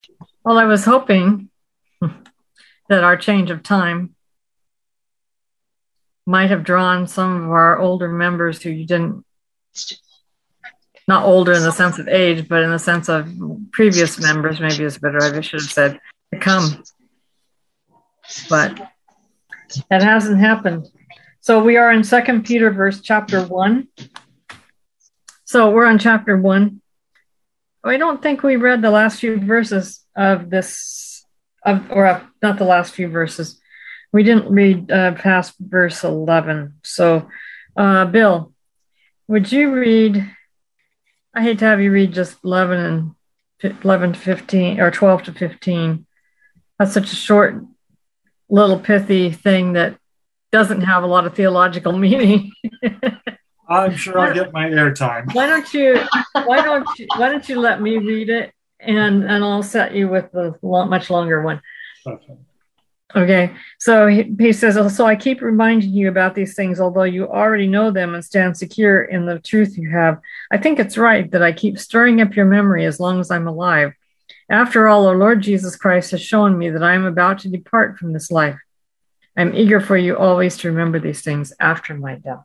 Well, I was hoping that our change of time might have drawn some of our older members who you didn't, not older in the sense of age, but in the sense of previous members, maybe is better, I should have said, to come. But that hasn't happened. So we are in 2 Peter chapter 1. So we're on chapter 1. I don't think we read the last few verses of this, not the last few verses. We didn't read past verse 11. So, Bill, would you read? I hate to have you read just 11 to 15 or 12 to 15. That's such a short, little pithy thing that doesn't have a lot of theological meaning. I'm sure I'll get my airtime. Why don't you let me read it and I'll set you with the much longer one. Okay. So he says, so I keep reminding you about these things, although you already know them and stand secure in the truth you have. I think it's right that I keep stirring up your memory as long as I'm alive. After all, our Lord Jesus Christ has shown me that I am about to depart from this life. I'm eager for you always to remember these things after my death.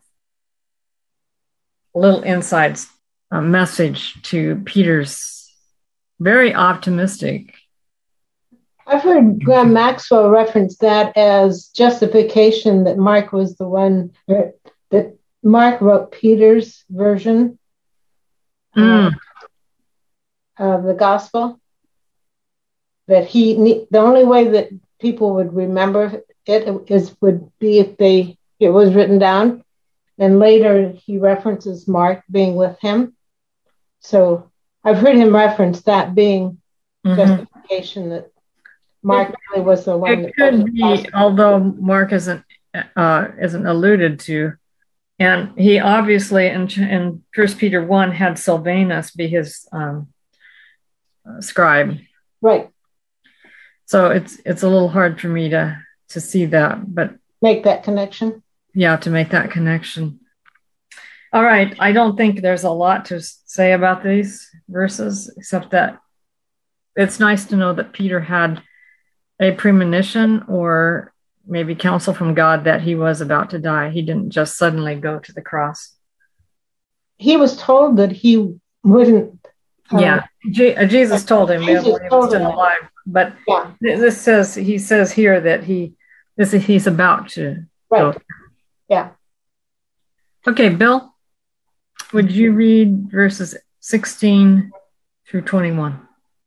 A little inside message to Peter's very optimistic. I've heard Graham Maxwell reference that as justification that Mark was the one that Mark wrote Peter's version of the gospel. That the only way that people would remember it would be if it was written down. And later he references Mark being with him. So I've heard him reference that being justification that Mark really was the one. It could be, although Mark isn't alluded to, and he obviously in 1 Peter 1 had Silvanus be his scribe. Right. So it's a little hard for me to see that, but make that connection. Yeah, to make that connection. All right. I don't think there's a lot to say about these verses, except that it's nice to know that Peter had a premonition or maybe counsel from God that he was about to die. He didn't just suddenly go to the cross. He was told that he wouldn't. Jesus told him he was still alive. But he says here that he's about to go. Yeah. Okay, Bill, would you read verses 16 through 21?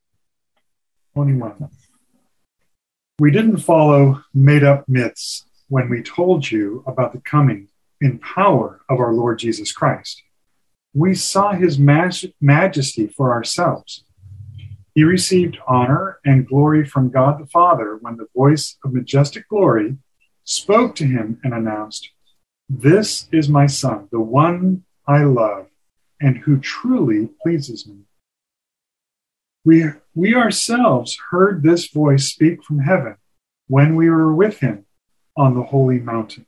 21. We didn't follow made-up myths when we told you about the coming in power of our Lord Jesus Christ. We saw his majesty for ourselves. He received honor and glory from God the Father when the voice of majestic glory spoke to him and announced, "This is my Son, the one I love, and who truly pleases me." We ourselves heard this voice speak from heaven when we were with him on the holy mountain.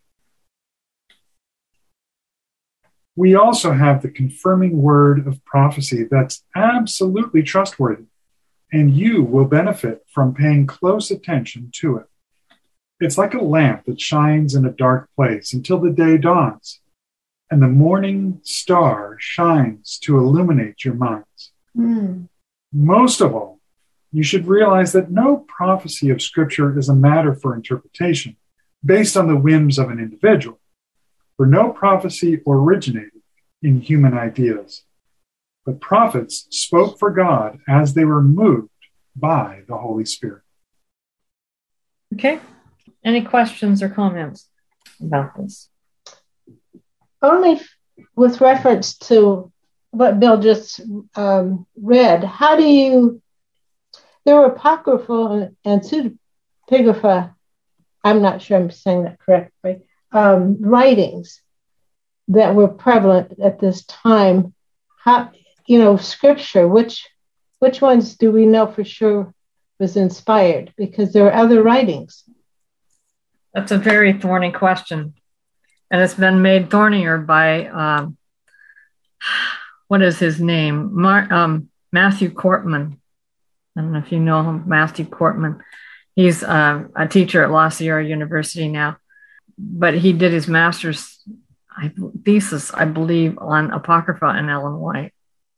We also have the confirming word of prophecy that's absolutely trustworthy, and you will benefit from paying close attention to it. It's like a lamp that shines in a dark place until the day dawns, and the morning star shines to illuminate your minds. Most of all, you should realize that no prophecy of Scripture is a matter for interpretation based on the whims of an individual, for no prophecy originated in human ideas, but prophets spoke for God as they were moved by the Holy Spirit. Okay. Any questions or comments about this? Only with reference to what Bill just read, how do you, there were apocryphal and pseudepigrapha, I'm not sure I'm saying that correctly, writings that were prevalent at this time. How, Scripture, which ones do we know for sure was inspired? Because there are other writings. That's a very thorny question. And it's been made thornier by, what is his name? Matthew Cortman. I don't know if you know him, Matthew Cortman. He's a teacher at La Sierra University now, but he did his master's thesis, I believe, on Apocrypha and Ellen White.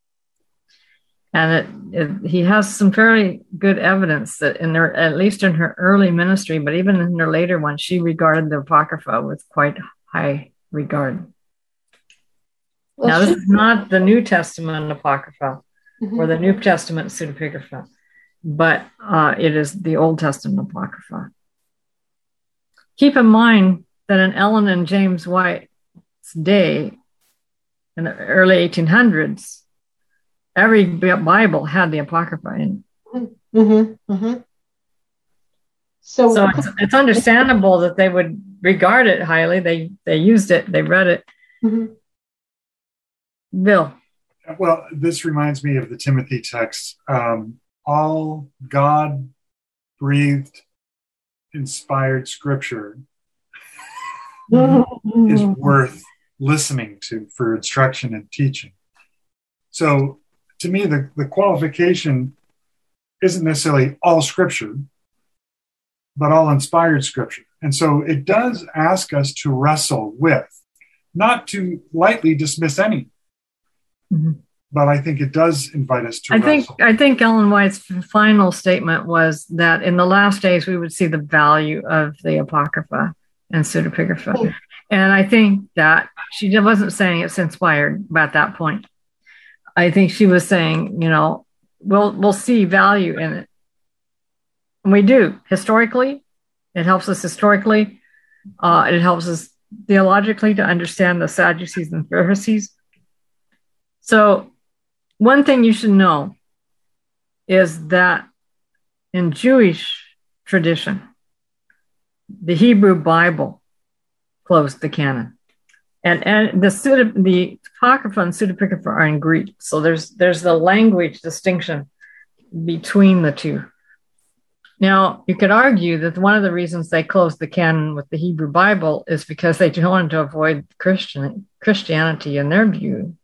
And he has some fairly good evidence that at least in her early ministry, but even in her later one, she regarded the Apocrypha with quite high regard. Well, now, this is not the New Testament Apocrypha or the New Testament pseudepigrapha, but it is the Old Testament Apocrypha. Keep in mind that in Ellen and James White's day, in the early 1800s, every Bible had the Apocrypha in it. So it's understandable that they would regard it highly. They used it, they read it. Bill. Well, this reminds me of the Timothy text. All God-breathed, inspired scripture is worth listening to for instruction and teaching. So to me, the qualification isn't necessarily all scripture, but all inspired scripture. And so it does ask us to wrestle with, not to lightly dismiss any. But I think it does invite us to wrestle. I think Ellen White's final statement was that in the last days we would see the value of the Apocrypha and pseudepigrapha. And I think that she wasn't saying it's inspired at that point. I think she was saying, we'll see value in it. And we do. Historically, it helps us historically. It helps us theologically to understand the Sadducees and Pharisees. So one thing you should know is that in Jewish tradition, the Hebrew Bible closed the canon. And the Apocrypha and pseudepigrapha are in Greek. So there's the language distinction between the two. Now, you could argue that one of the reasons they closed the canon with the Hebrew Bible is because they wanted to avoid Christianity in their view,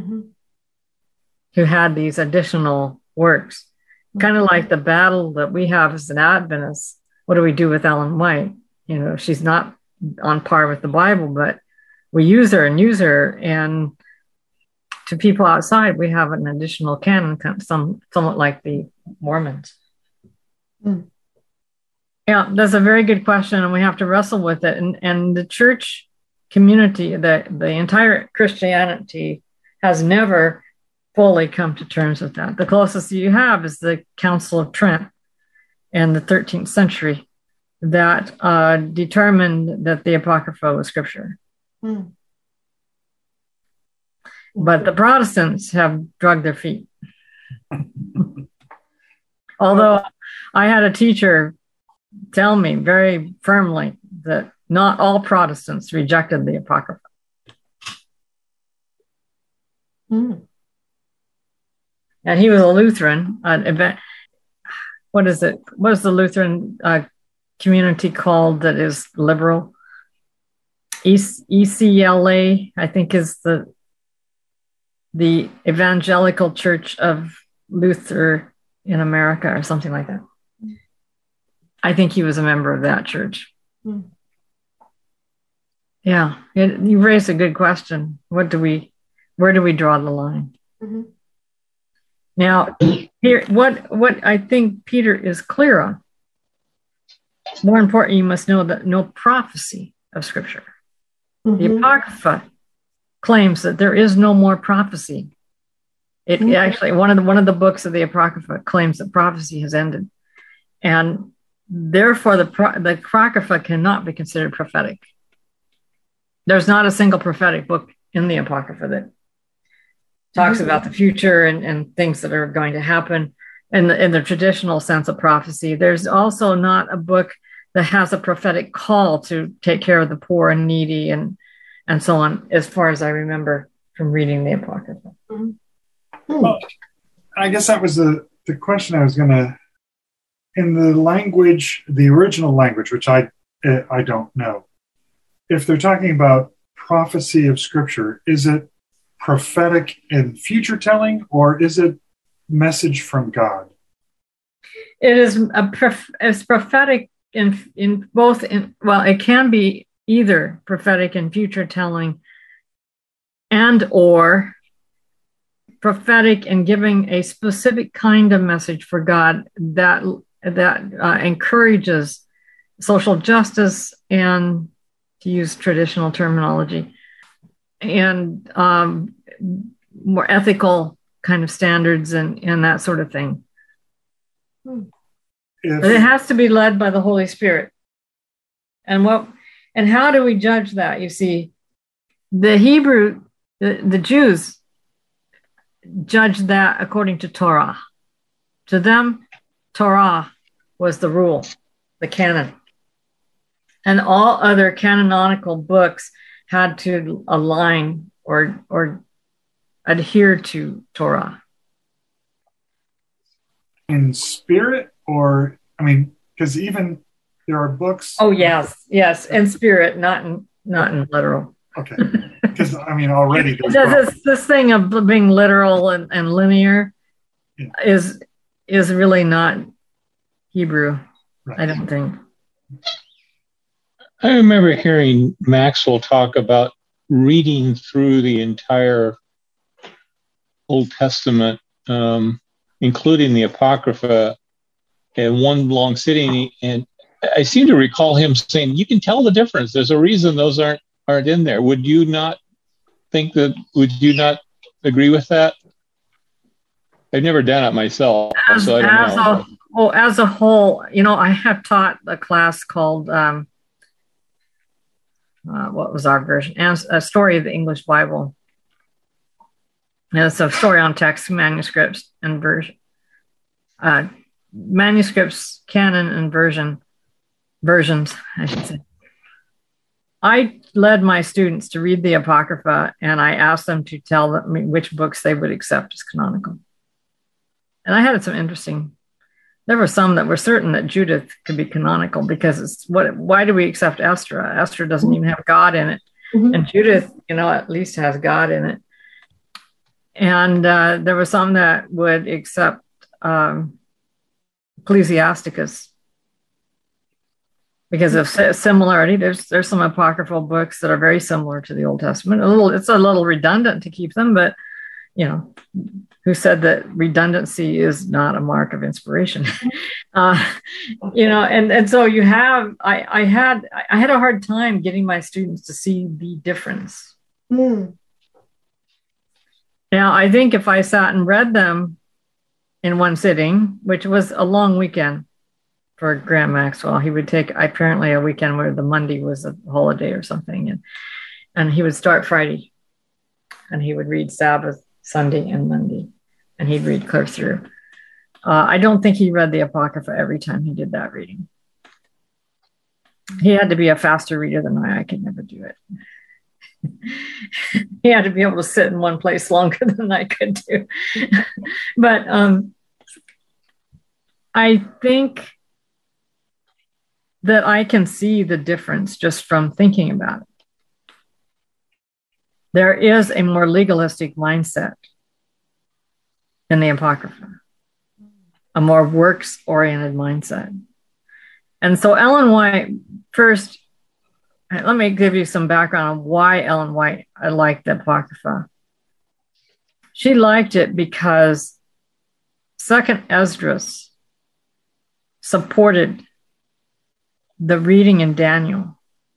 who had these additional works. Kind of like the battle that we have as an Adventist. What do we do with Ellen White? She's not on par with the Bible, but we use her, and to people outside, we have an additional canon, somewhat like the Mormons. Yeah, that's a very good question, and we have to wrestle with it. And the church community, the entire Christianity, has never fully come to terms with that. The closest you have is the Council of Trent in the 13th century that determined that the Apocrypha was scripture. But the Protestants have dragged their feet. Although I had a teacher tell me very firmly that not all Protestants rejected the Apocrypha. And he was a Lutheran. What is it? What is the Lutheran community called that is liberal? ECLA, I think, is the Evangelical Church of Luther in America, or something like that. I think he was a member of that church. Yeah, you raised a good question. Where do we draw the line? Now, here, what I think Peter is clear on. More important, you must know that no prophecy of Scripture. The Apocrypha claims that there is no more prophecy. It actually, one of the books of the Apocrypha claims that prophecy has ended, and therefore the Apocrypha cannot be considered prophetic. There's not a single prophetic book in the Apocrypha that talks about the future and things that are going to happen in the traditional sense of prophecy. There's also not a book that has a prophetic call to take care of the poor and needy and so on, as far as I remember from reading the Apocrypha. Well, I guess that was the question I was going to, in the language, the original language, which I don't know, if they're talking about prophecy of Scripture, is it prophetic and future telling, or is it message from God? it is it's prophetic in both. Well, it can be either prophetic and future telling, and or prophetic and giving a specific kind of message for God that encourages social justice and, to use traditional terminology, and more ethical kind of standards and that sort of thing. But it has to be led by the Holy Spirit. And how do we judge that? You see, the Jews judged that according to Torah. To them, Torah was the rule, the canon. And all other canonical books had to align or adhere to Torah. In spirit, or, I mean, because even there are books. Oh, yes, in spirit, not in literal. Okay. Because, I mean, already this thing of being literal and linear is really not Hebrew, right. I don't think. I remember hearing Maxwell talk about reading through the entire Old Testament, including the Apocrypha, in one long sitting. And I seem to recall him saying, you can tell the difference. There's a reason those aren't in there. Would you not agree with that? I've never done it myself, so I don't know. As a whole, I have taught a class called, what was our version? A Story of the English Bible. And it's a story on text, manuscripts, and version. Manuscripts, canon, and versions, I should say. I led my students to read the Apocrypha, and I asked them to tell me which books they would accept as canonical. And I had some interesting. There were some that were certain that Judith could be canonical because why do we accept Esther? Esther doesn't even have God in it. Mm-hmm. And Judith, at least has God in it. And there were some that would accept Ecclesiasticus because of similarity. There's some apocryphal books that are very similar to the Old Testament. It's a little redundant to keep them, but who said that redundancy is not a mark of inspiration? And so you have. I had a hard time getting my students to see the difference. Mm. Now, I think if I sat and read them in one sitting, which was a long weekend for Graham Maxwell, he would take apparently a weekend where the Monday was a holiday or something, and he would start Friday, and he would read Sabbath, Sunday, and Monday, and he'd read clear through. I don't think he read the Apocrypha every time he did that reading. He had to be a faster reader than I could never do it. He had to be able to sit in one place longer than I could do. But I think that I can see the difference just from thinking about it. There is a more legalistic mindset in the Apocrypha, a more works-oriented mindset. And so Ellen White, first, let me give you some background on why Ellen White liked the Apocrypha. She liked it because Second Esdras supported the reading in Daniel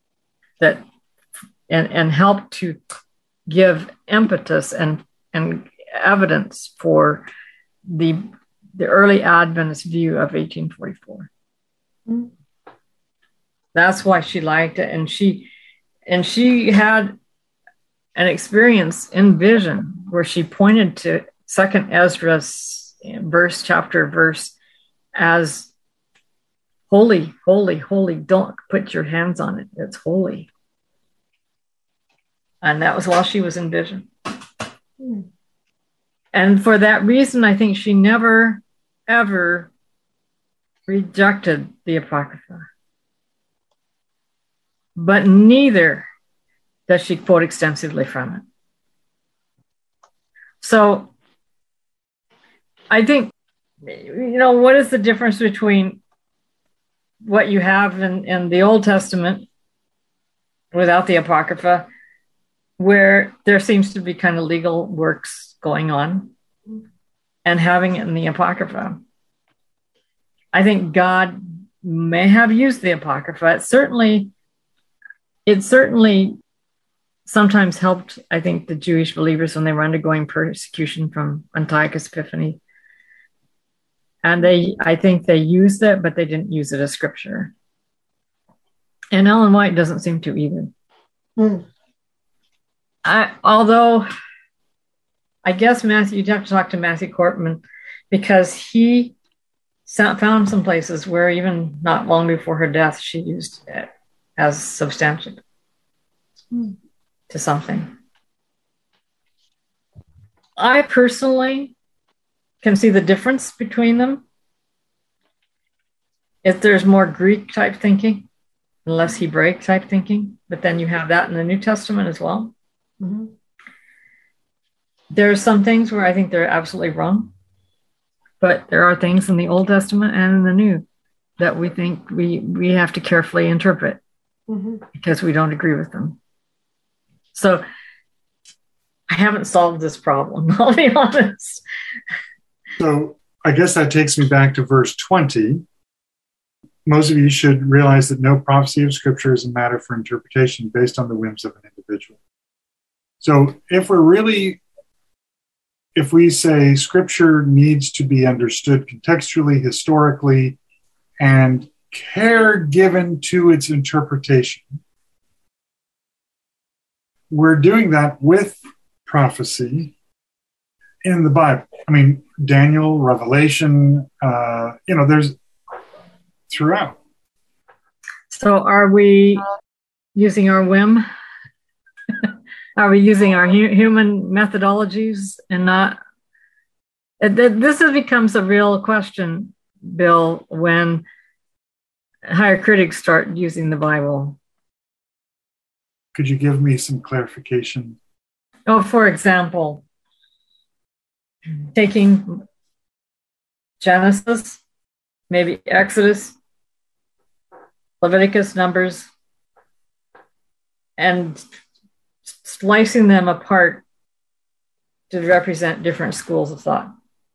and helped to give impetus and evidence for the early Adventist view of 1844. Mm-hmm. That's why she liked it, and she had an experience in vision where she pointed to Second Esdras verse as holy, holy, holy. Don't put your hands on it. It's holy. And that was while she was in vision. And for that reason, I think she never, ever rejected the Apocrypha. But neither does she quote extensively from it. So I think what is the difference between what you have in the Old Testament without the Apocrypha, where there seems to be kind of legal works going on, and having it in the Apocrypha? I think God may have used the Apocrypha. It certainly sometimes helped, I think, the Jewish believers when they were undergoing persecution from Antiochus Epiphanes. And I think they used it, but they didn't use it as scripture. And Ellen White doesn't seem to either. Although I guess you'd have to talk to Matthew Cortman, because he found some places where even not long before her death, she used it as substantive to something. I personally can see the difference between them. If there's more Greek type thinking, and less Hebraic type thinking, but then you have that in the New Testament as well. Mm-hmm. There are some things where I think they're absolutely wrong, but there are things in the Old Testament and in the New that we think we have to carefully interpret because we don't agree with them. So I haven't solved this problem, I'll be honest. So I guess that takes me back to verse 20. Most of you should realize that no prophecy of Scripture is a matter for interpretation based on the whims of an individual. So if we say Scripture needs to be understood contextually, historically, and care given to its interpretation, we're doing that with prophecy in the Bible. I mean, Daniel, Revelation, there's throughout. So are we using our whim? Are we using our human methodologies and not? This becomes a real question, Bill, when higher critics start using the Bible. Could you give me some clarification? Oh, for example, taking Genesis, maybe Exodus, Leviticus, Numbers, and slicing them apart to represent different schools of thought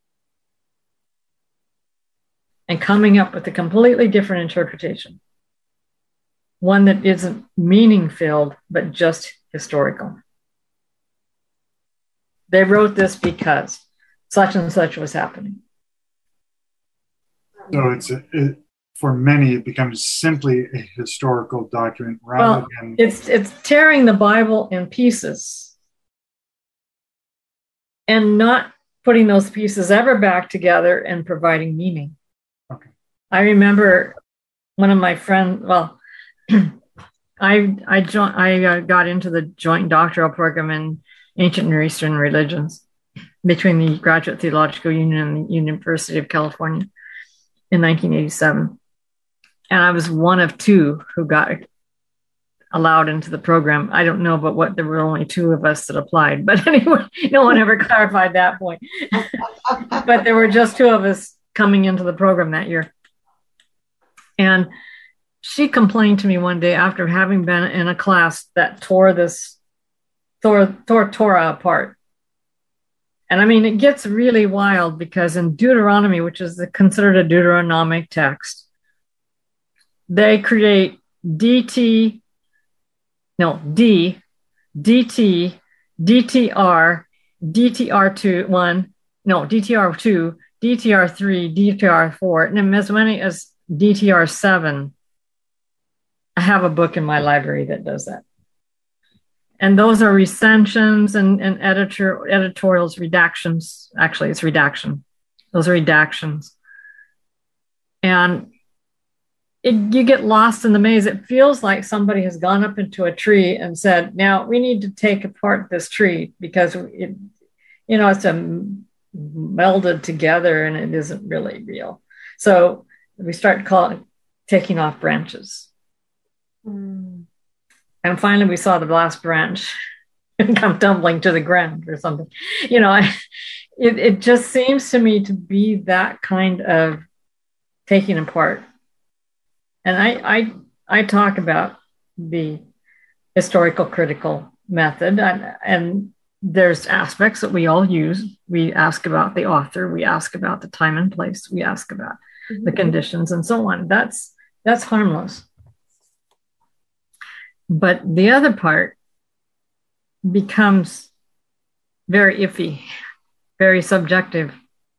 and coming up with a completely different interpretation, one that isn't meaning-filled, but just historical. They wrote this because such and such was happening. So for many, it becomes simply a historical document rather than... It's tearing the Bible in pieces and not putting those pieces ever back together and providing meaning. Okay. I remember one of my friends, I got into the joint doctoral program in ancient Near Eastern religions between the Graduate Theological Union and the University of California in 1987. And I was one of two who got allowed into the program. I don't know, but there were only two of us that applied. But anyway, no one ever clarified that point. But there were just two of us coming into the program that year. And she complained to me one day after having been in a class that tore Torah apart. And I mean, it gets really wild because in Deuteronomy, which is considered a Deuteronomic text, they create DT, DTR, DTR2, DTR3, DTR4, and as many as DTR7. I have a book in my library that does that. And those are recensions and editorials, redactions. Actually, it's redaction. Those are redactions. And you get lost in the maze. It feels like somebody has gone up into a tree and said, now we need to take apart this tree because it's melded together and it isn't really real. So we start taking off branches. And finally we saw the last branch come tumbling to the ground or something. it just seems to me to be that kind of taking apart. And I talk about the historical critical method, and there's aspects that we all use. We ask about the author, we ask about the time and place, we ask about the conditions and so on. That's harmless. But the other part becomes very iffy, very subjective.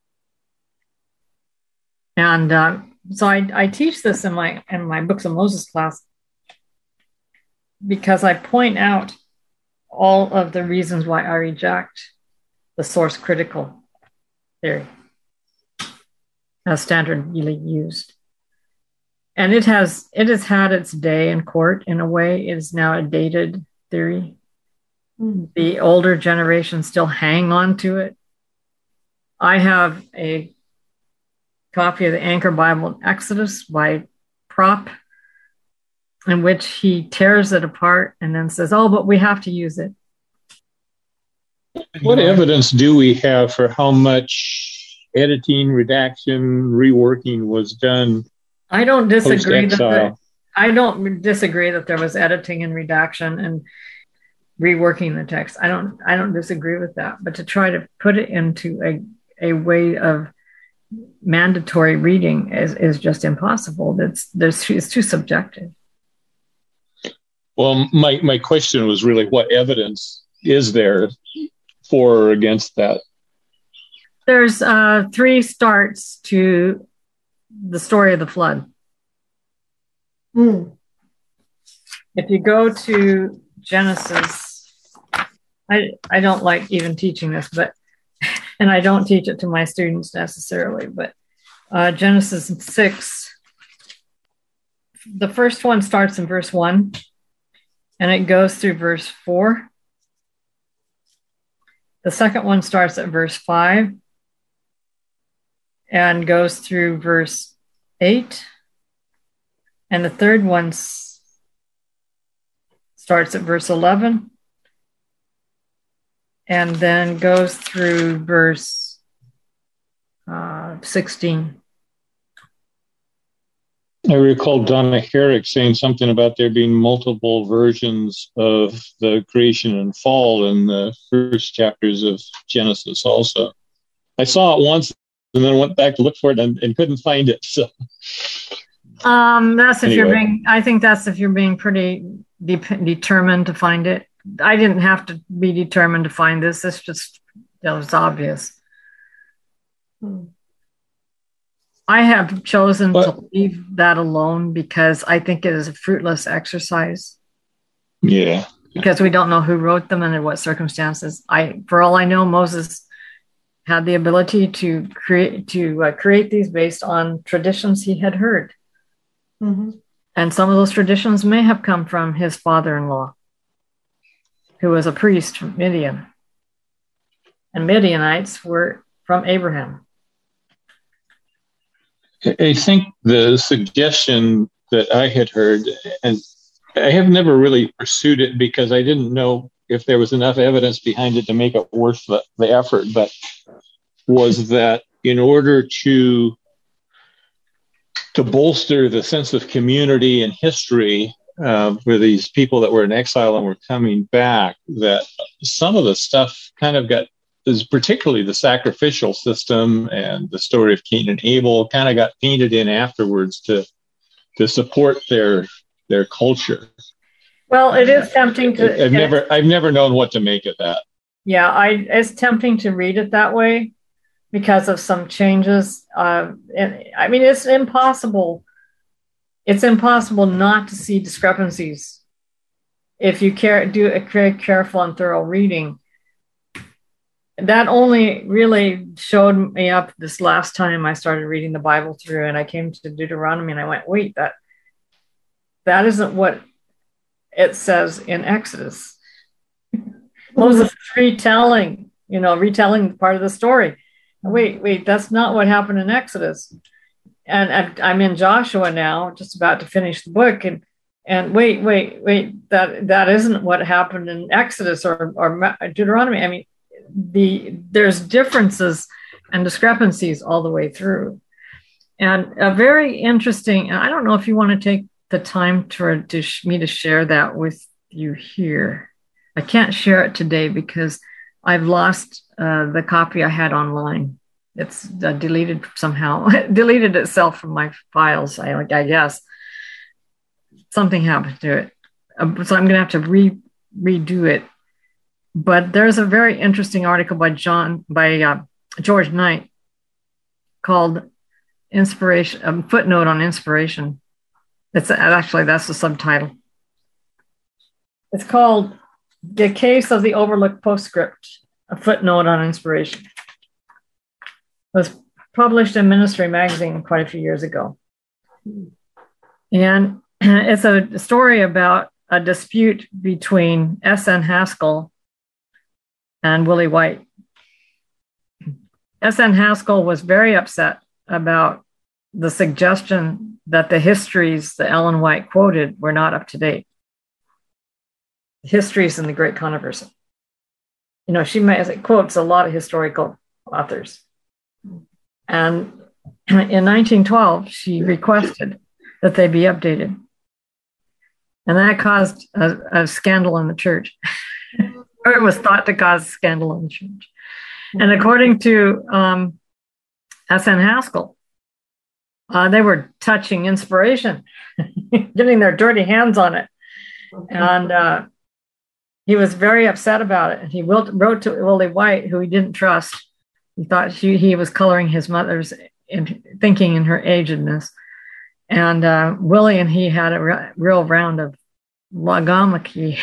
And so I teach this in my Books of Moses class, because I point out all of the reasons why I reject the source critical theory as standardly used. And it has had its day in court in a way. It is now a dated theory. The older generation still hang on to it. I have a copy of the Anchor Bible in Exodus by Prop, in which he tears it apart and then says, oh, but we have to use it. What evidence do we have for how much editing, redaction, reworking was done? I don't disagree that there was editing and redaction and reworking the text. I don't disagree with that. But to try to put it into a way of mandatory reading is just impossible. It's too subjective. Well, my question was really, what evidence is there for or against that? There's 3 starts to the story of the flood. If you go to Genesis, I don't like even teaching this, and I don't teach it to my students necessarily, but Genesis 6, the first one starts in verse 1, and it goes through verse 4. The second one starts at verse 5 and goes through verse 8. And the third one starts at verse 11 and then goes through verse 16. I recall Donna Herrick saying something about there being multiple versions of the creation and fall in the first chapters of Genesis also. I saw it once and then went back to look for it and couldn't find it. So, that's if you're being, I think that's if you're being pretty determined to find it. I didn't have to be determined to find this. It's just, it was obvious. I have chosen to leave that alone because I think it is a fruitless exercise. Yeah. Because we don't know who wrote them and in what circumstances. For all I know, Moses had the ability to create these based on traditions he had heard. And some of those traditions may have come from his father-in-law, who was a priest from Midian. And Midianites were from Abraham. I think the suggestion that I had heard, and I have never really pursued it because I didn't know if there was enough evidence behind it to make it worth the effort, but was that in order to bolster the sense of community and history for these people that were in exile and were coming back, that some of the stuff kind of is particularly the sacrificial system and the story of Cain and Abel kind of got painted in afterwards to support their culture. Well, it is tempting to. I've never known what to make of that. Yeah, it's tempting to read it that way because of some changes. And I mean, it's impossible. It's impossible not to see discrepancies if you do a very careful and thorough reading. That only really showed me up this last time I started reading the Bible through, and I came to Deuteronomy and I went, wait, that isn't what it says in Exodus. Moses is retelling part of the story. Wait, that's not what happened in Exodus. And I'm in Joshua now, just about to finish the book, and wait, that isn't what happened in Exodus or Deuteronomy. I mean, there's differences and discrepancies all the way through. And a very interesting, and I don't know if you want to take the time to me to share that with you here. I can't share it today because I've lost the copy I had online. It's deleted somehow. It deleted itself from my files, I guess. Something happened to it. So I'm going to have to redo it. But there's a very interesting article by George Knight called Inspiration, Footnote on Inspiration. That's the subtitle. It's called The Case of the Overlooked Postscript, a footnote on inspiration. It was published in Ministry Magazine quite a few years ago. And it's a story about a dispute between S.N. Haskell and Willie White. S.N. Haskell was very upset about the suggestion that the histories that Ellen White quoted were not up to date. Histories in the Great Controversy. She quotes a lot of historical authors. And in 1912, she requested that they be updated. And that caused a scandal in the church. Or it was thought to cause a scandal in the church. And according to S.N. Haskell, they were touching inspiration, getting their dirty hands on it. And he was very upset about it. And he wrote to Willie White, who he didn't trust. He thought he was coloring his mother's thinking in her agedness. And Willie and he had a real round of logomachy.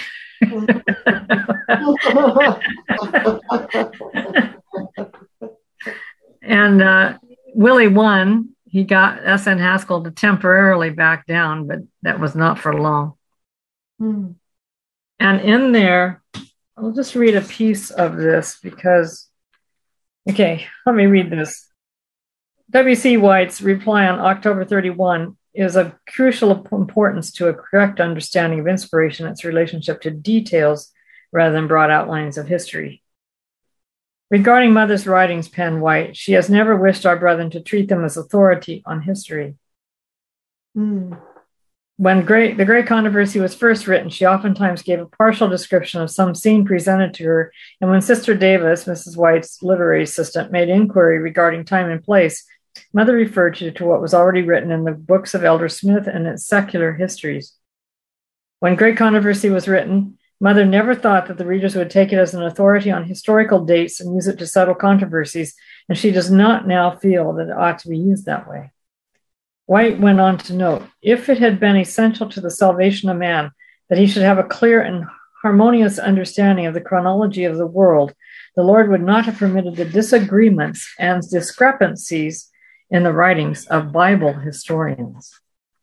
And Willie won. He got S.N. Haskell to temporarily back down, but that was not for long. And in there, I'll just read a piece of this because, okay, let me read this. W.C. White's reply on October 31 is of crucial importance to a correct understanding of inspiration and its relationship to details rather than broad outlines of history. Regarding Mother's writings, penned White, she has never wished our brethren to treat them as authority on history. When the Great Controversy was first written, she oftentimes gave a partial description of some scene presented to her, and when Sister Davis, Mrs. White's literary assistant, made inquiry regarding time and place, Mother referred to what was already written in the books of Elder Smith and its secular histories. When Great Controversy was written, Mother never thought that the readers would take it as an authority on historical dates and use it to settle controversies, and she does not now feel that it ought to be used that way. White went on to note, if it had been essential to the salvation of man that he should have a clear and harmonious understanding of the chronology of the world, the Lord would not have permitted the disagreements and discrepancies in the writings of Bible historians.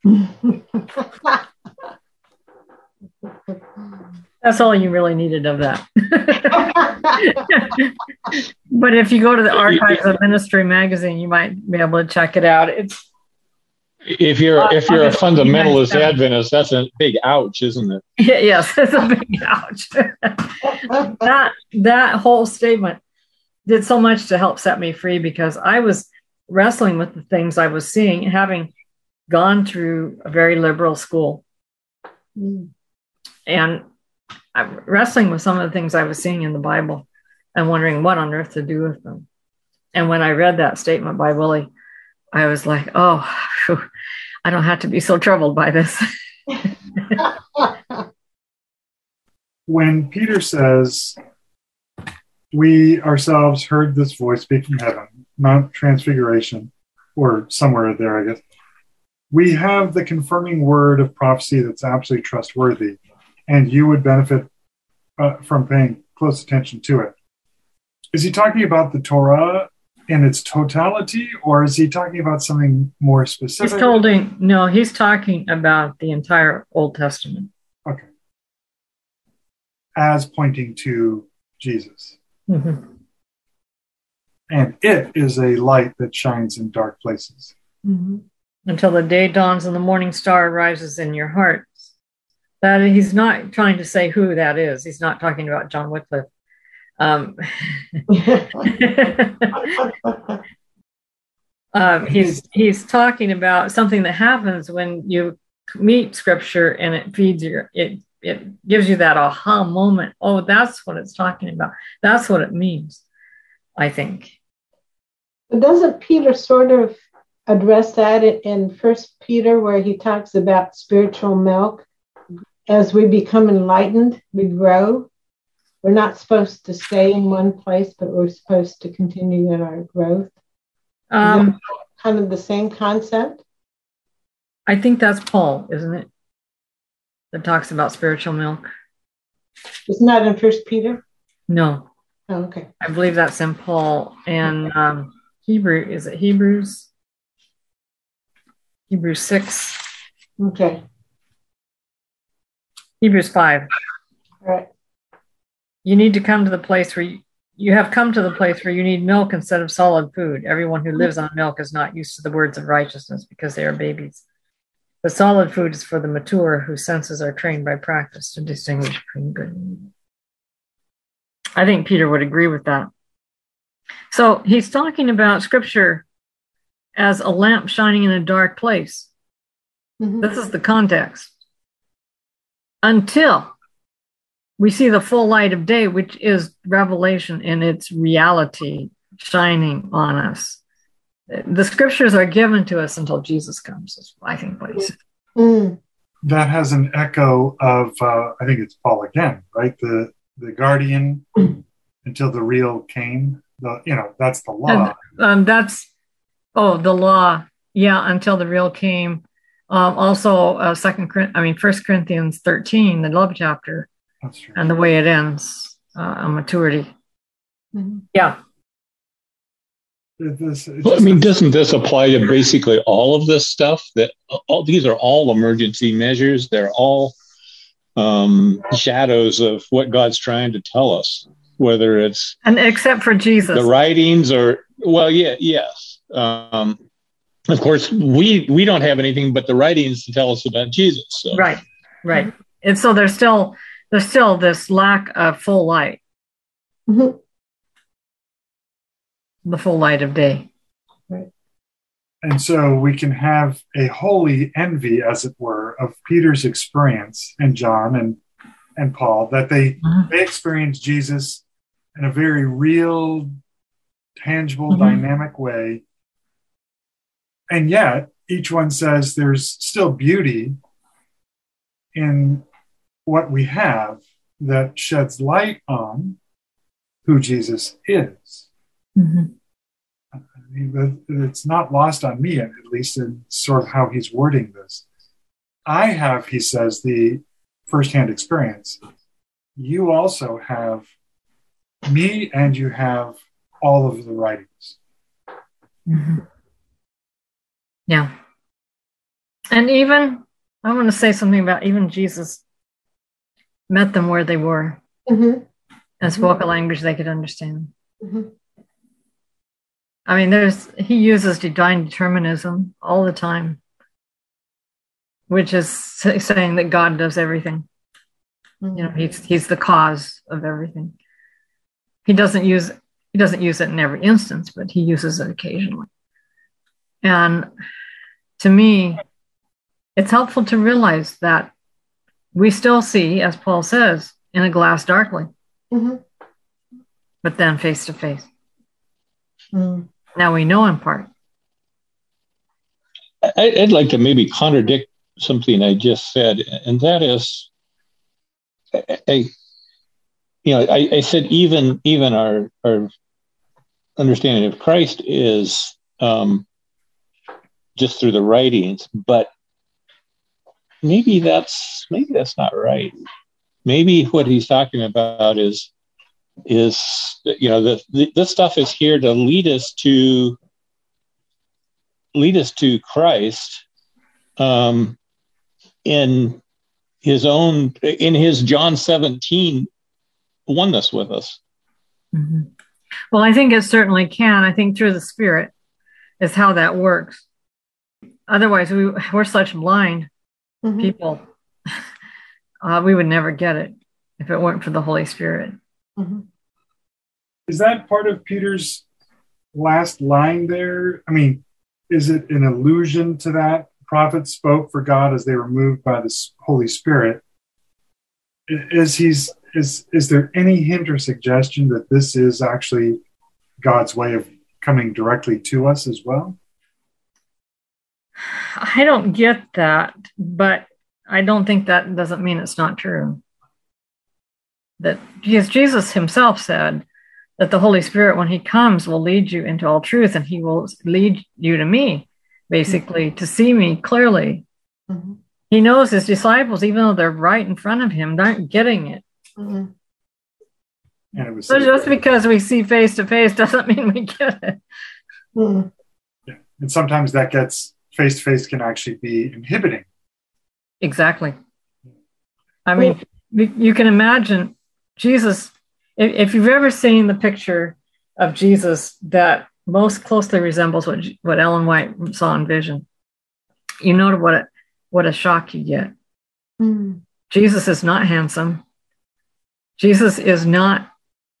That's all you really needed of that. But if you go to the archives of Ministry Magazine, you might be able to check it out. If you're a fundamentalist Adventist, that's a big ouch, isn't it? Yes, it's a big ouch. That whole statement did so much to help set me free because I was wrestling with the things I was seeing, having gone through a very liberal school. And I'm wrestling with some of the things I was seeing in the Bible and wondering what on earth to do with them. And when I read that statement by Willie, I was like, oh, whew, I don't have to be so troubled by this. When Peter says, we ourselves heard this voice speaking from heaven, Mount Transfiguration, or somewhere there, I guess, we have the confirming word of prophecy that's absolutely trustworthy, and you would benefit from paying close attention to it. Is he talking about the Torah in its totality, or is he talking about something more specific? He's talking about the entire Old Testament. Okay. As pointing to Jesus. Mm-hmm. And it is a light that shines in dark places. Mm-hmm. Until the day dawns and the morning star rises in your hearts. That he's not trying to say who that is. He's not talking about John Wycliffe. Um, he's talking about something that happens when you meet Scripture and it feeds it gives you that aha moment. Oh, that's what it's talking about. That's what it means, I think. Doesn't Peter sort of address that in First Peter, where he talks about spiritual milk? As we become enlightened, we grow. We're not supposed to stay in one place, but we're supposed to continue in our growth. Kind of the same concept? I think that's Paul, isn't it? That talks about spiritual milk. It's not in First Peter? No. Oh, okay. I believe that's in Paul. And is it Hebrews? Hebrews 6. Okay. Hebrews 5. All right. You need to come to the place where you have come to the place where you need milk instead of solid food. Everyone who lives on milk is not used to the words of righteousness because they are babies. The solid food is for the mature whose senses are trained by practice to distinguish between good and evil. I think Peter would agree with that. So he's talking about Scripture as a lamp shining in a dark place. Mm-hmm. This is the context. Until we see the full light of day, which is revelation in its reality shining on us. The Scriptures are given to us until Jesus comes, is I think what he said. Mm. That has an echo of, I think it's Paul again, right? The guardian until the real came. That's the law. The law. Yeah, until the real came. Also, 1 Corinthians 13, the love chapter. That's true. And the way it ends, on maturity. Mm-hmm. Yeah. Doesn't this apply to basically all of this stuff? These are all emergency measures. They're all shadows of what God's trying to tell us, whether it's except for Jesus, the writings, or yes. Of course, we don't have anything but the writings to tell us about Jesus. So. Right. And so there's still this lack of full light. Mm-hmm. The full light of day. Right. And so we can have a holy envy, as it were, of Peter's experience and John and Paul, that they experience Jesus in a very real, tangible, dynamic way. And yet, each one says there's still beauty in what we have that sheds light on who Jesus is. Mm-hmm. I mean, it's not lost on me, at least in sort of how he's wording this. I have, he says, the firsthand experience. You also have me, and you have all of the writings. Mm-hmm. Yeah. And even, I want to say something about even Jesus met them where they were and spoke a language they could understand. Mm-hmm. I mean, he uses divine determinism all the time, which is saying that God does everything. Mm-hmm. He's the cause of everything. He doesn't use it in every instance, but he uses it occasionally. And to me, it's helpful to realize that we still see, as Paul says, in a glass darkly, but then face to face. Mm. Now we know in part. I'd like to maybe contradict something I just said, and that is, I said even our understanding of Christ is just through the writings, but maybe that's not right. Maybe what he's talking about is this stuff is here to lead us to Christ in his John 17 oneness with us. Mm-hmm. Well, I think it certainly can. I think through the Spirit is how that works. Otherwise, we're such blind people. We would never get it if it weren't for the Holy Spirit. Mm-hmm. Is that part of Peter's last line there? I mean, is it an allusion to that? Prophets spoke for God as they were moved by the Holy Spirit. Is there any hint or suggestion that this is actually God's way of coming directly to us as well? I don't get that, but I don't think that doesn't mean it's not true. That because Jesus himself said that the Holy Spirit, when he comes, will lead you into all truth, and he will lead you to me, basically, to see me clearly. Mm-hmm. He knows his disciples, even though they're right in front of him, aren't getting it. Mm-hmm. And so just because we see face to face doesn't mean we get it. Mm-hmm. Yeah. And sometimes that gets face to face can actually be inhibiting. Exactly. I mean, you can imagine Jesus, if you've ever seen the picture of Jesus that most closely resembles what Ellen White saw in vision, you know what a shock you get. Mm. Jesus is not handsome. Jesus is not,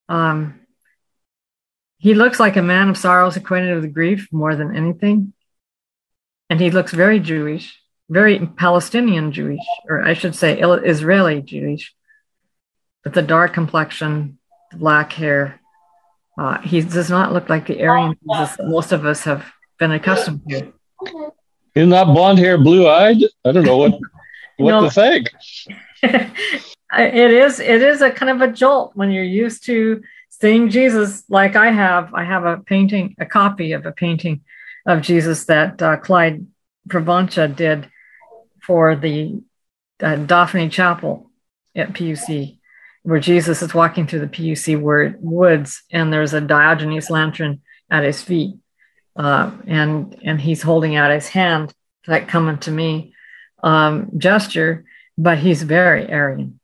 he looks like a man of sorrows acquainted with grief more than anything. And he looks very Jewish, very Palestinian Jewish, or I should say Israeli Jewish, with the dark complexion, black hair. He does not look like the Aryan Jesus that most of us have been accustomed to. Isn't that blonde hair blue-eyed? I don't know what to think. It is a kind of a jolt when you're used to seeing Jesus like I have. I have a copy of a painting of Jesus that Clyde Provencha did for the Daphne Chapel at PUC, where Jesus is walking through the PUC woods, and there's a Diogenes lantern at his feet, and he's holding out his hand, like coming to me gesture, but he's very Aryan,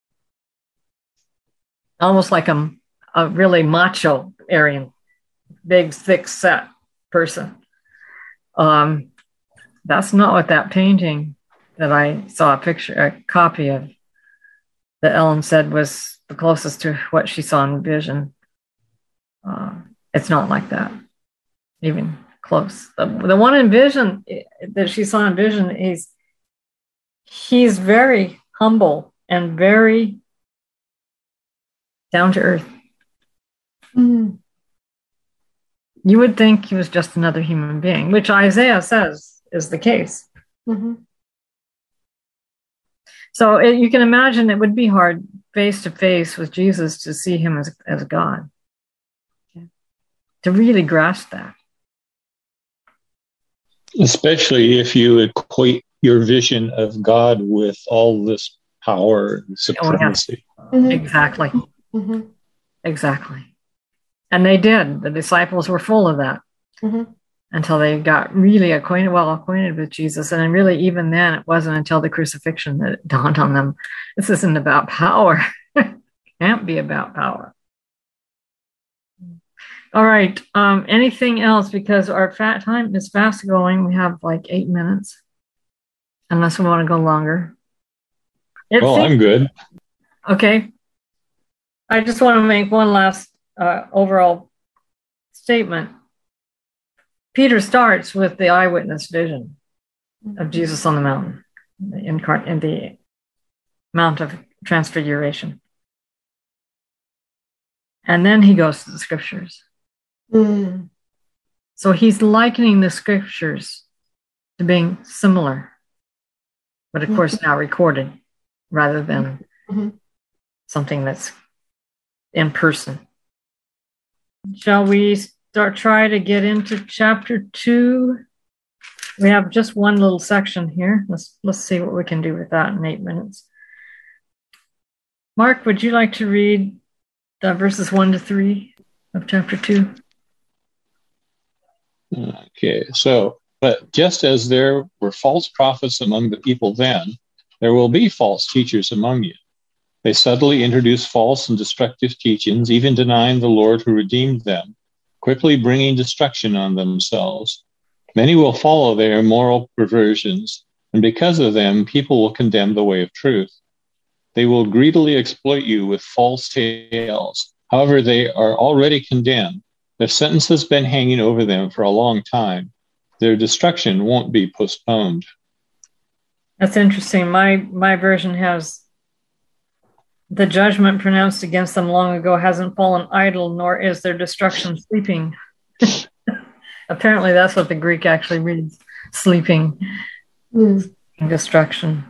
almost like a really macho Aryan, big, thick set person. That's not what that painting that I saw a copy of, that Ellen said was the closest to what she saw in vision. It's not like that, even close. The one in vision that she saw in vision, he's very humble and very down to earth. Mm. You would think he was just another human being, which Isaiah says is the case. Mm-hmm. So you can imagine it would be hard face to face with Jesus to see him as God, to really grasp that. Especially if you equate your vision of God with all this power and supremacy. Oh, yeah. Mm-hmm. Exactly. Mm-hmm. Exactly. And they did. The disciples were full of that. Mm-hmm. Until they got really acquainted with Jesus. And then really, even then, it wasn't until the crucifixion that it dawned on them, this isn't about power. It can't be about power. All right. Anything else? Because our time is fast going. We have like 8 minutes, unless we want to go longer. I'm good. Okay. I just want to make one last overall statement. Peter starts with the eyewitness vision of Jesus on the mountain, in the Mount of Transfiguration. And then he goes to the scriptures. Mm. So he's likening the scriptures to being similar, but of course now recorded rather than something that's in person. Shall we try to get into chapter 2? We have just one little section here. Let's see what we can do with that in 8 minutes. Mark, would you like to read verses 1 to 3 of chapter 2? Okay, but just as there were false prophets among the people then, there will be false teachers among you. They subtly introduce false and destructive teachings, even denying the Lord who redeemed them, quickly bringing destruction on themselves. Many will follow their immoral perversions, and because of them, people will condemn the way of truth. They will greedily exploit you with false tales, However, they are already condemned. Their sentence has been hanging over them for a long time. Their destruction won't be postponed. That's interesting. My version has the judgment pronounced against them long ago hasn't fallen idle, nor is their destruction sleeping. Apparently, that's what the Greek actually reads: sleeping, destruction.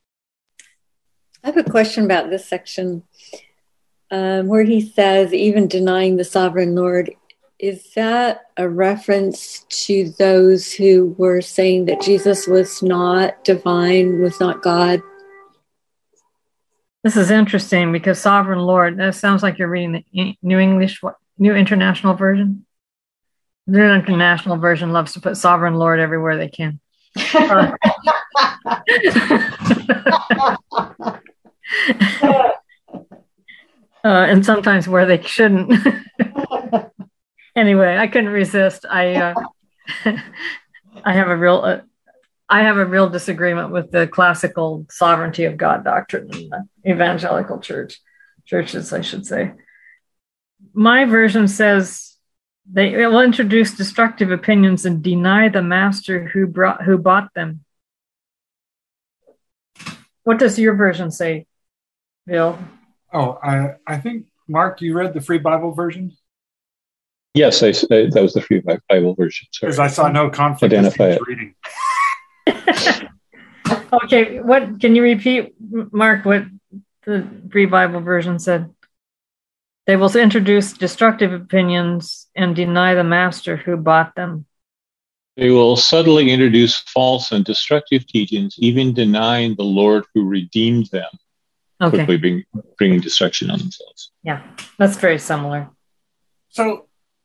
I have a question about this section where he says, even denying the sovereign Lord. Is that a reference to those who were saying that Jesus was not divine, was not God? This is interesting because sovereign Lord, that sounds like you're reading the New International Version. The New International Version loves to put sovereign Lord everywhere they can. And sometimes where they shouldn't. Anyway, I couldn't resist. I have a real disagreement with the classical sovereignty of God doctrine in the evangelical churches, I should say. My version says they will introduce destructive opinions and deny the master who bought them. What does your version say, Bill? Oh, I think, Mark, you read the Free Bible version? Yes, that was the Free Bible version. Because I saw no conflict Identify in reading. Okay, what can you repeat, Mark, what the Free Bible version said? They will introduce destructive opinions and deny the master who bought them. They will subtly introduce false and destructive teachings, even denying the Lord who redeemed them, quickly bringing destruction on themselves. Yeah, that's very similar. So,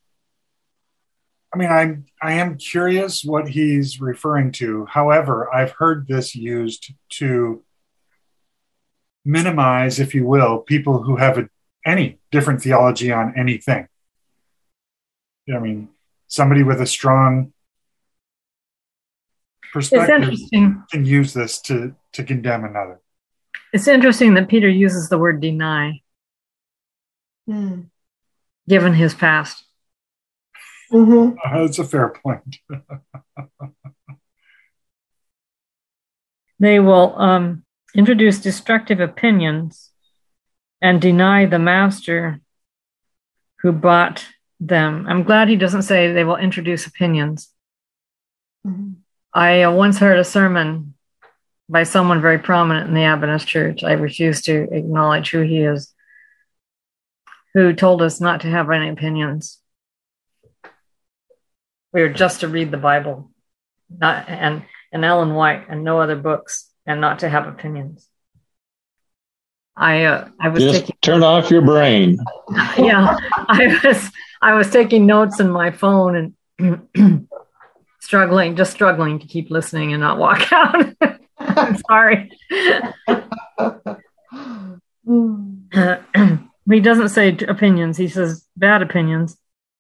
I mean, I am curious what he's referring to. However, I've heard this used to minimize, if you will, people who have any different theology on anything. I mean, somebody with a strong perspective can use this to condemn another. It's interesting that Peter uses the word deny, given his past. That's a fair point. They will introduce destructive opinions and deny the master who bought them. I'm glad he doesn't say they will introduce opinions. I once heard a sermon by someone very prominent in the Adventist Church. I refuse to acknowledge who he is, who told us not to have any opinions. We are just to read the Bible, and Ellen White and no other books, and not to have opinions. I was just turn off your brain. Yeah, I was taking notes in my phone and struggling to keep listening and not walk out. I'm sorry. He doesn't say opinions. He says bad opinions.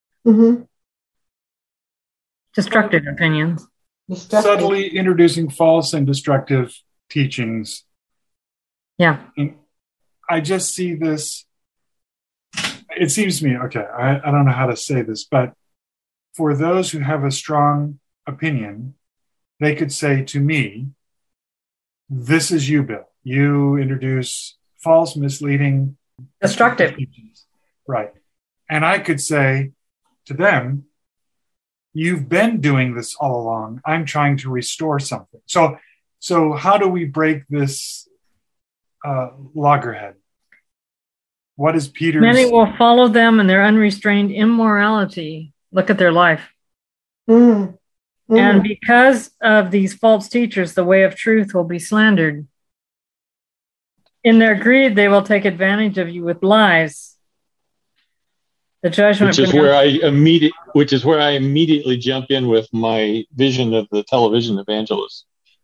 Destructive opinions. Subtly introducing false and destructive teachings. Yeah. And I just see this. It seems to me, okay, I don't know how to say this, but for those who have a strong opinion, they could say to me, this is you, Bill. You introduce false, misleading, destructive teachings. Right. And I could say to them, you've been doing this all along. I'm trying to restore something. So how do we break this loggerhead? What is Peter's? Many will follow them in their unrestrained immorality. Look at their life. And because of these false teachers, the way of truth will be slandered. In their greed, they will take advantage of you with lies. The judgment, which is where I immediately jump in with my vision of the television evangelist.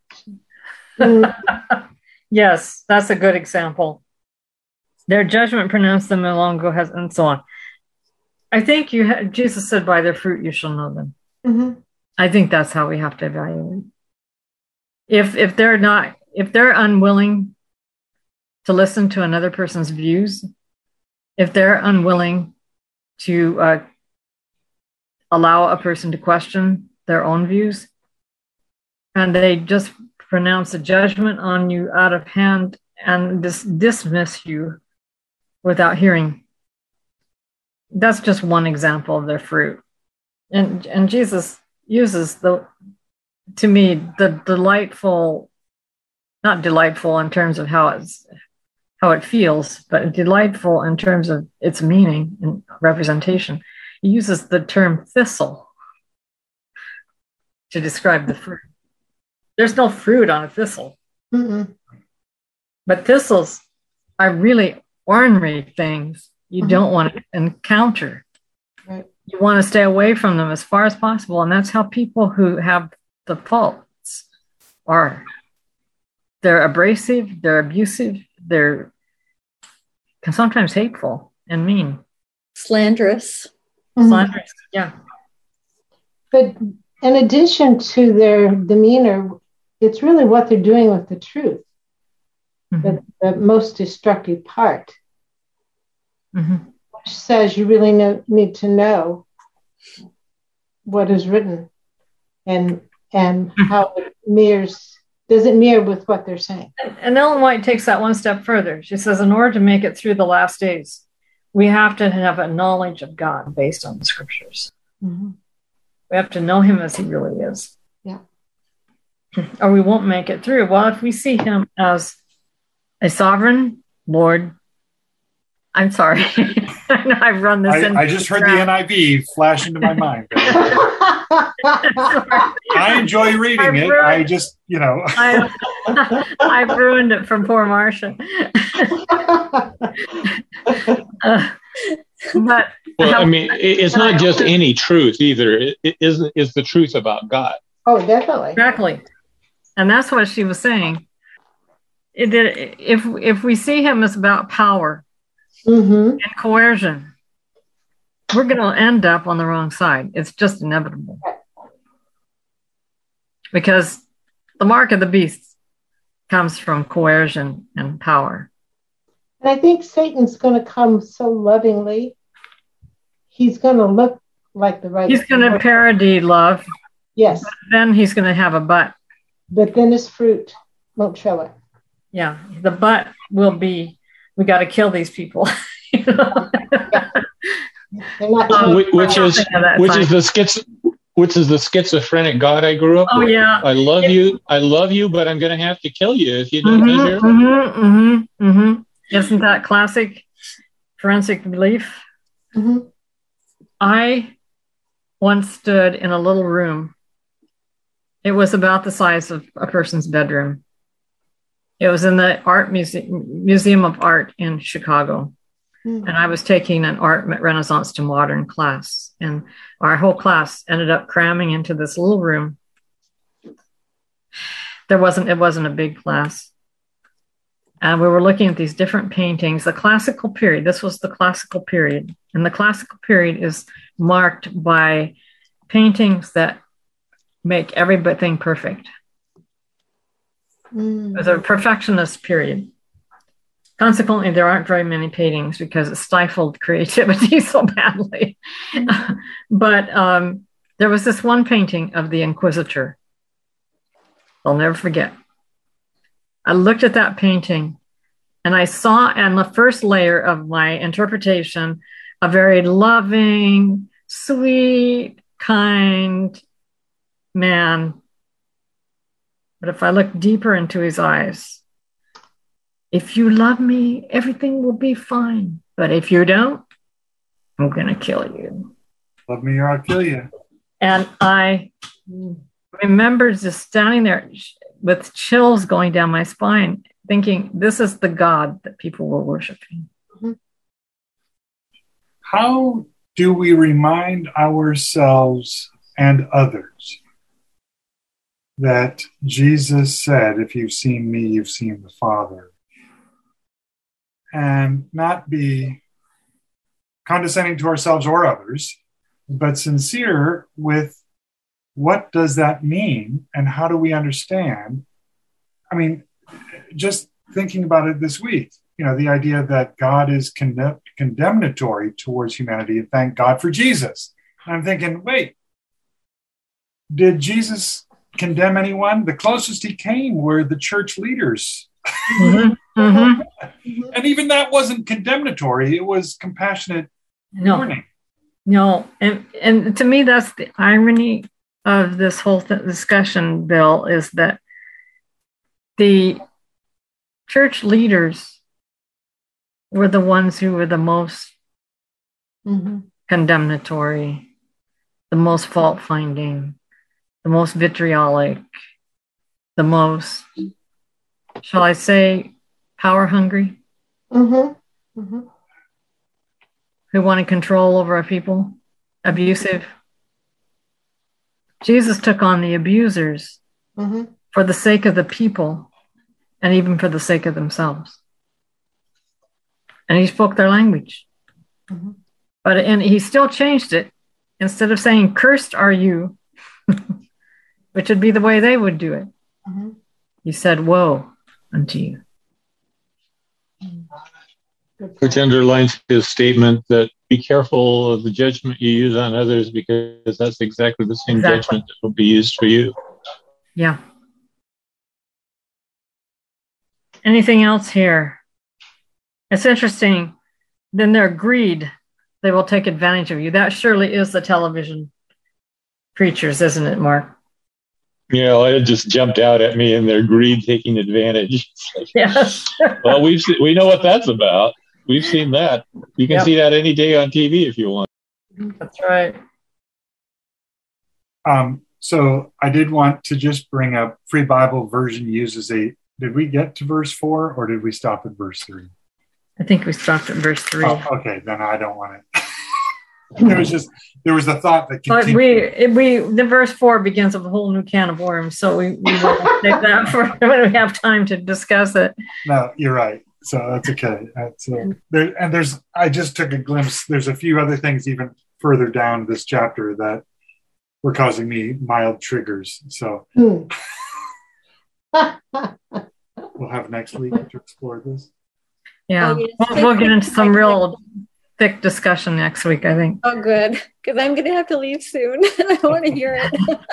Yes, that's a good example. Their judgment pronounced them long ago has, and so on. I think Jesus said, "By their fruit you shall know them." I think that's how we have to evaluate. If they're unwilling to listen to another person's views, if they're unwilling to allow a person to question their own views, and they just pronounce a judgment on you out of hand and dismiss you without hearing. That's just one example of their fruit. And Jesus uses to me, the delightful, not delightful in terms of how it feels, but delightful in terms of its meaning and representation. He uses the term thistle to describe the fruit. There's no fruit on a thistle. Mm-hmm. But thistles are really ornery things you don't want to encounter. Right. You want to stay away from them as far as possible. And that's how people who have the faults are. They're abrasive, they're abusive, they're sometimes hateful and mean. Slanderous. Mm-hmm. Slanderous, yeah. But in addition to their demeanor, it's really what they're doing with the truth. Mm-hmm. The most destructive part. Mm-hmm. Which says you really need to know what is written and how it does it mirror with what they're saying. And Ellen White takes that one step further. She says, in order to make it through the last days, we have to have a knowledge of God based on the scriptures. Mm-hmm. We have to know him as he really is. Yeah. Or we won't make it through. Well, if we see him as a sovereign Lord, I'm sorry. I've run this. I just heard the NIV flash into my mind. I enjoy reading it. I just, I've ruined it for poor Marcia. But I mean, it's not just any truth either. It is the truth about God. Oh, definitely. Exactly. And that's what she was saying. If we see him as about power, mm-hmm. and coercion, we're going to end up on the wrong side. It's just inevitable. Because the mark of the beast comes from coercion and power. And I think Satan's going to come so lovingly. He's going to look like the right. He's going to parody love. Yes. Then he's going to have a butt. But then his fruit won't show it. Yeah. The butt will be, we got to kill these people. Which is the schizophrenic God I grew up with. Yeah. I love you, but I'm going to have to kill you if you don't deserve it. Isn't that classic forensic belief? Mm-hmm. I once stood in a little room. It was about the size of a person's bedroom. It was in the Art Museum of Art in Chicago. Mm-hmm. And I was taking an art Renaissance to modern class. And our whole class ended up cramming into this little room. It wasn't a big class. And we were looking at these different paintings. The classical period, this was the classical period. And the classical period is marked by paintings that make everything perfect. It was a perfectionist period. Consequently, there aren't very many paintings because it stifled creativity so badly. But there was this one painting of the Inquisitor. I'll never forget. I looked at that painting and I saw in the first layer of my interpretation a very loving, sweet, kind man. But if I look deeper into his eyes, if you love me, everything will be fine. But if you don't, I'm going to kill you. Love me or I'll kill you. And I remember just standing there with chills going down my spine, thinking, this is the God that people were worshiping. How do we remind ourselves and others that Jesus said, if you've seen me, you've seen the Father? And not be condescending to ourselves or others, but sincere with what does that mean and how do we understand? I mean, just thinking about it this week, the idea that God is condemnatory towards humanity, and thank God for Jesus. And I'm thinking, wait, did Jesus condemn anyone? The closest he came were the church leaders. Mm-hmm. Mm-hmm. And even that wasn't condemnatory. It was compassionate warning. No. And to me, that's the irony of this whole discussion, Bill, is that the church leaders were the ones who were the most condemnatory, the most fault-finding, the most vitriolic, the most, shall I say, power-hungry, who wanted control over our people, abusive. Jesus took on the abusers for the sake of the people and even for the sake of themselves. And he spoke their language. And he still changed it. Instead of saying, "Cursed are you," which would be the way they would do it, he said, "Woe unto you." Which underlines his statement that be careful of the judgment you use on others, because that's exactly the same judgment that will be used for you. Yeah. Anything else here? It's interesting. Then their greed, they will take advantage of you. That surely is the television preachers, isn't it, Mark? Yeah, it just jumped out at me in their greed taking advantage. Yes. Well, we know what that's about. We've seen that. You can see that any day on TV if you want. That's right. So I did want to just bring up Free Bible Version uses did we get to verse 4 or did we stop at verse 3? I think we stopped at verse 3. Oh, okay, then I don't want it. There was a thought that continued. The verse 4 begins with a whole new can of worms, so we will take that for when we have time to discuss it. No, you're right. So that's okay. I just took a glimpse. There's a few other things even further down this chapter that were causing me mild triggers. So we'll have next week to explore this. Yeah, we'll get into some real thick discussion next week, I think. Oh, good, because I'm going to have to leave soon. I want to hear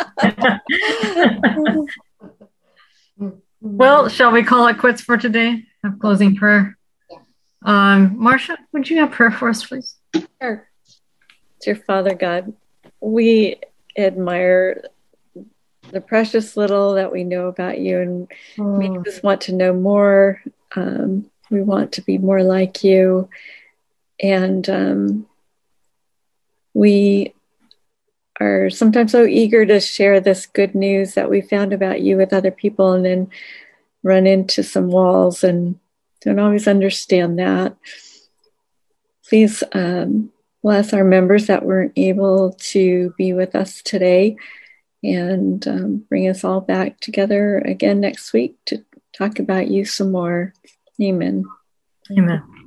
it. Well, shall we call it quits for today? Have closing prayer. Marcia, would you have prayer for us, please? Sure. Dear Father God, we admire the precious little that we know about you, and we just want to know more. We want to be more like you. And we are sometimes so eager to share this good news that we found about you with other people, and then run into some walls and don't always understand that. Please bless our members that weren't able to be with us today, and bring us all back together again next week to talk about you some more. Amen. Amen.